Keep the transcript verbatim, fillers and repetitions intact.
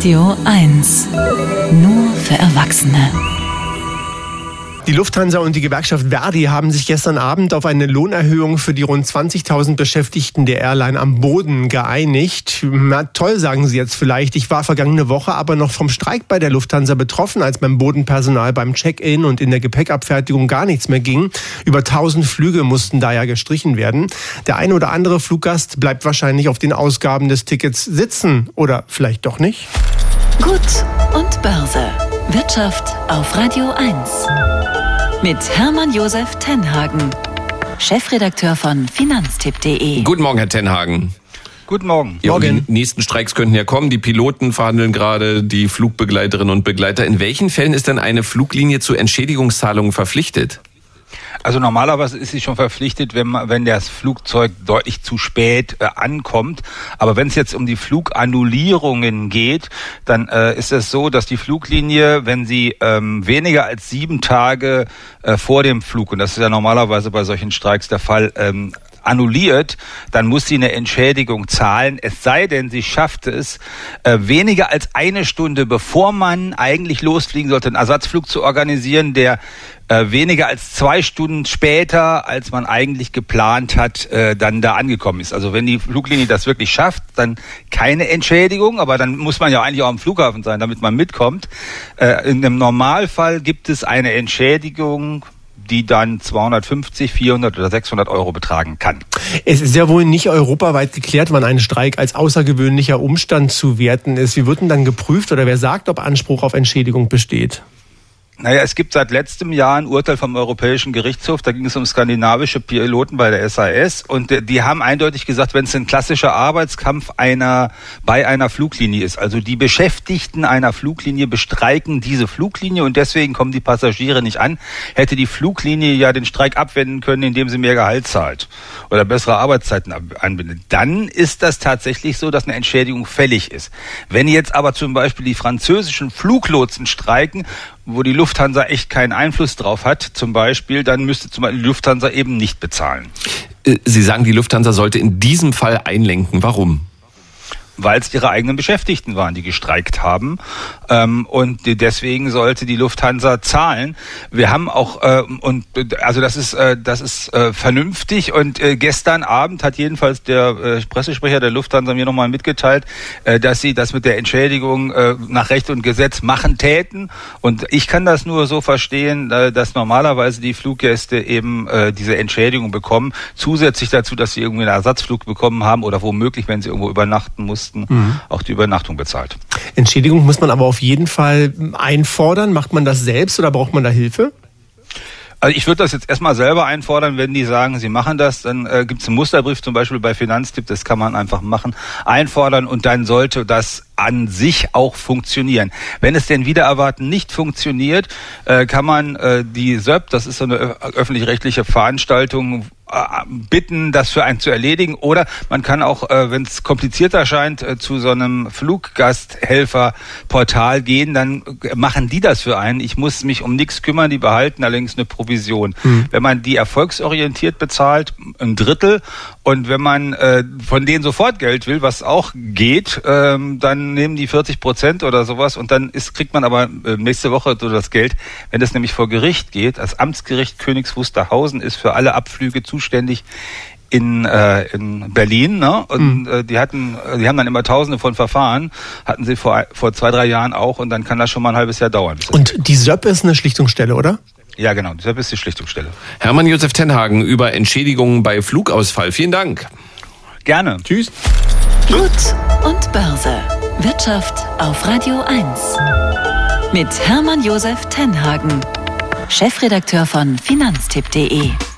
Radio eins. Nur für Erwachsene. Die Lufthansa und die Gewerkschaft Verdi haben sich gestern Abend auf eine Lohnerhöhung für die rund zwanzigtausend Beschäftigten der Airline am Boden geeinigt. Na toll, sagen Sie jetzt vielleicht. Ich war vergangene Woche aber noch vom Streik bei der Lufthansa betroffen, als beim Bodenpersonal beim Check-in und in der Gepäckabfertigung gar nichts mehr ging. Über tausend Flüge mussten da ja gestrichen werden. Der eine oder andere Fluggast bleibt wahrscheinlich auf den Ausgaben des Tickets sitzen. Oder vielleicht doch nicht. Gut und Börse. Wirtschaft auf Radio eins. Mit Hermann Josef Tenhagen, Chefredakteur von Finanztipp punkt de. Guten Morgen, Herr Tenhagen. Guten Morgen. Ja, die nächsten Streiks könnten ja kommen. Die Piloten verhandeln gerade, die Flugbegleiterinnen und Begleiter. In welchen Fällen ist denn eine Fluglinie zu Entschädigungszahlungen verpflichtet? Also normalerweise ist sie schon verpflichtet, wenn man, wenn das Flugzeug deutlich zu spät äh, ankommt. Aber wenn es jetzt um die Flugannullierungen geht, dann äh, ist es so, dass die Fluglinie, wenn sie ähm, weniger als sieben Tage äh, vor dem Flug, und das ist ja normalerweise bei solchen Streiks der Fall, ähm, annulliert, dann muss sie eine Entschädigung zahlen, es sei denn, sie schafft es, äh, weniger als eine Stunde, bevor man eigentlich losfliegen sollte, einen Ersatzflug zu organisieren, der äh, weniger als zwei Stunden später, als man eigentlich geplant hat, äh, dann da angekommen ist. Also wenn die Fluglinie das wirklich schafft, dann keine Entschädigung, aber dann muss man ja eigentlich auch am Flughafen sein, damit man mitkommt. Äh, in einem Normalfall gibt es eine Entschädigung, die dann zweihundertfünfzig, vierhundert oder sechshundert Euro betragen kann. Es ist ja wohl nicht europaweit geklärt, wann ein Streik als außergewöhnlicher Umstand zu werten ist. Wie wird denn dann geprüft oder wer sagt, ob Anspruch auf Entschädigung besteht? Naja, es gibt seit letztem Jahr ein Urteil vom Europäischen Gerichtshof, da ging es um skandinavische Piloten bei der S A S und die haben eindeutig gesagt, wenn es ein klassischer Arbeitskampf einer bei einer Fluglinie ist, also die Beschäftigten einer Fluglinie bestreiken diese Fluglinie und deswegen kommen die Passagiere nicht an, hätte die Fluglinie ja den Streik abwenden können, indem sie mehr Gehalt zahlt oder bessere Arbeitszeiten anbindet. Dann ist das tatsächlich so, dass eine Entschädigung fällig ist. Wenn jetzt aber zum Beispiel die französischen Fluglotsen streiken, wo die Lufthansa echt keinen Einfluss drauf hat, zum Beispiel, dann müsste zum Beispiel die Lufthansa eben nicht bezahlen. Sie sagen, die Lufthansa sollte in diesem Fall einlenken. Warum? Weil es ihre eigenen Beschäftigten waren, die gestreikt haben. Ähm, und deswegen sollte die Lufthansa zahlen. Wir haben auch, äh, und also das ist äh, das ist äh, vernünftig. Und äh, gestern Abend hat jedenfalls der äh, Pressesprecher der Lufthansa mir nochmal mitgeteilt, äh, dass sie das mit der Entschädigung äh, nach Recht und Gesetz machen täten. Und ich kann das nur so verstehen, äh, dass normalerweise die Fluggäste eben äh, diese Entschädigung bekommen. Zusätzlich dazu, dass sie irgendwie einen Ersatzflug bekommen haben oder womöglich, wenn sie irgendwo übernachten mussten, Mhm. auch die Übernachtung bezahlt. Entschädigung muss man aber auf jeden Fall einfordern. Macht man das selbst oder braucht man da Hilfe? Also ich würde das jetzt erstmal selber einfordern, wenn die sagen, sie machen das, dann äh, gibt es einen Musterbrief zum Beispiel bei Finanztipp, das kann man einfach machen, einfordern und dann sollte das an sich auch funktionieren. Wenn es denn wider Erwarten nicht funktioniert, äh, kann man äh, die S Ö P, das ist so eine öffentlich-rechtliche Veranstaltung, bitten, das für einen zu erledigen. Oder man kann auch, äh, wenn es komplizierter erscheint, äh, zu so einem Fluggasthelferportal gehen, dann machen die das für einen. Ich muss mich um nichts kümmern, die behalten allerdings eine Provision. Mhm. Wenn man die erfolgsorientiert bezahlt, ein Drittel. Und wenn man äh, von denen sofort Geld will, was auch geht, ähm, dann nehmen die vierzig Prozent oder sowas und dann ist, kriegt man aber äh, nächste Woche so das Geld. Wenn das nämlich vor Gericht geht, das Amtsgericht Königs Wusterhausen ist für alle Abflüge zuständig in äh, in Berlin, ne? Und mhm. äh, die hatten, die haben dann immer Tausende von Verfahren, hatten sie vor vor zwei drei Jahren auch und dann kann das schon mal ein halbes Jahr dauern. Und die S Ö P ist eine Schlichtungsstelle, oder? Ja, genau. Das ist die Schlichtungsstelle. Hermann Josef Tenhagen über Entschädigungen bei Flugausfall. Vielen Dank. Gerne. Tschüss. Gut und Börse. Wirtschaft auf Radio eins. Mit Hermann Josef Tenhagen, Chefredakteur von Finanztipp punkt de.